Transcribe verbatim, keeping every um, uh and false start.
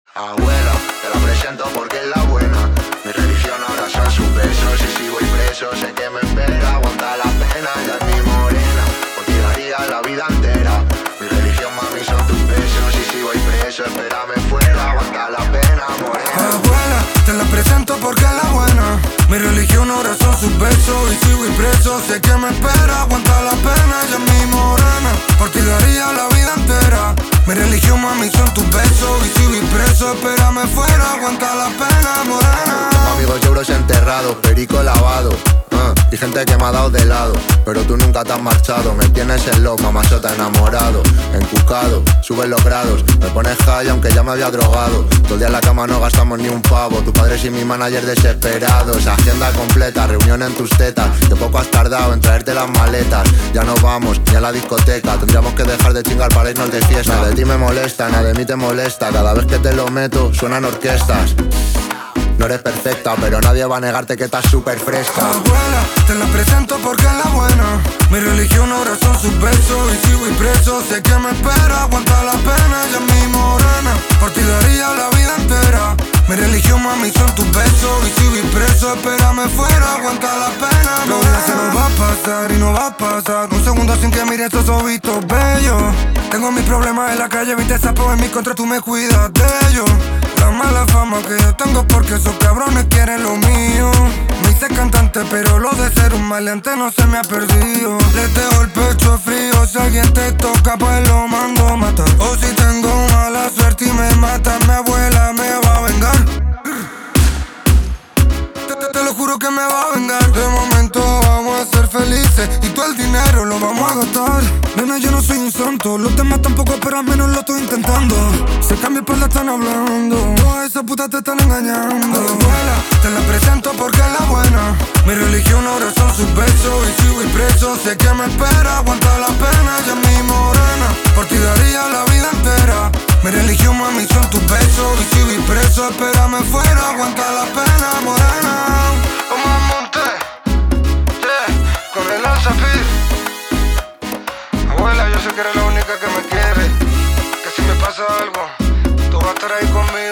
Abuela, te la presento porque es la buena. Mi religión ahora son sus besos. Y si voy preso, sé que me espera. Aguanta la pena, ella es mi morena. Por ti daría la vida entera. Mi religión, mami, son tus besos. Y si voy preso, espérame fuera. Aguanta la pena, morena. Abuela, te la presento porque es la buena. Mi religión ahora son sus besos. Y si voy preso, sé que me espera. Aguanta la pena, ella es mi morena. Por ti daría la vida entera. Mi religión, mami, son tus besos. Y si voy preso, espérame fuera. Aguanta la pena, morena. Tengo amigos y euros enterrados, perico lavado, uh, y gente que me ha dado de lado. Pero tú nunca te has marchado. Me tienes en low, mamazota enamorado. Encucado, suben los grados. Me pones high aunque ya me había drogado. Todo el día en la cama no gastamos ni un pavo. Tu padre y mi manager desesperados. Agenda completa, reunión en tus tetas. Que poco has tardado en traerte las maletas. Ya no vamos ni a la discoteca. Tendríamos que dejar de chingar para irnos de fiesta. Nada de ti me molesta, nada de mí te molesta. Cada vez que te lo meto suenan orquestas. No eres perfecta, pero nadie va a negarte que estás súper fresca. Abuela, te la presento porque es la buena. Mi religión ahora son sus besos. Y si voy preso, sé que me espera. Aguanta la pena, ella es mi morena. Por ti daría la vida entera. Mi religión, mami, son tus besos. Y si voy preso, espérame fuera. Aguanta la pena, morena. Lo que se nos va a pasar y no va a pasar. Un segundo sin que mire esos ojitos bellos. Tengo mis problemas en la calle, veinte sapos en mi contra, tú me cuidas de ellos. La mala fama que yo tengo porque esos cabrones quieren lo mío. Me hice cantante pero lo de ser un maleante no se me ha perdido. Les dejo el pecho frío, si alguien te toca pues lo mando a matar. O si tengo mala suerte y me mata, mi abuela me va a vengar. Te, te, te lo juro que me va a vengar. De momento vamos a ser felices y todo el dinero lo vamos a gastar. Nena, yo no soy un santo, los demás tampoco, pero al menos lo estoy intentando. Sé que a mi espalda están hablando, todas esas putas te están engañando. Abuela, te la presento porque es la buena. Mi religión ahora son sus besos. Y si voy preso, sé que me espera. Aguanta la pena, ella es mi morena. Por ti daría la vida entera. Mi religión, mami, son tus besos. Y si voy preso, espérame fuera. Aguanta la pena, morena. Como monté, yeah, con el Alzapir. Abuela, yo sé que eres la única que me quiere. Que si me pasa algo, tú vas a estar ahí conmigo.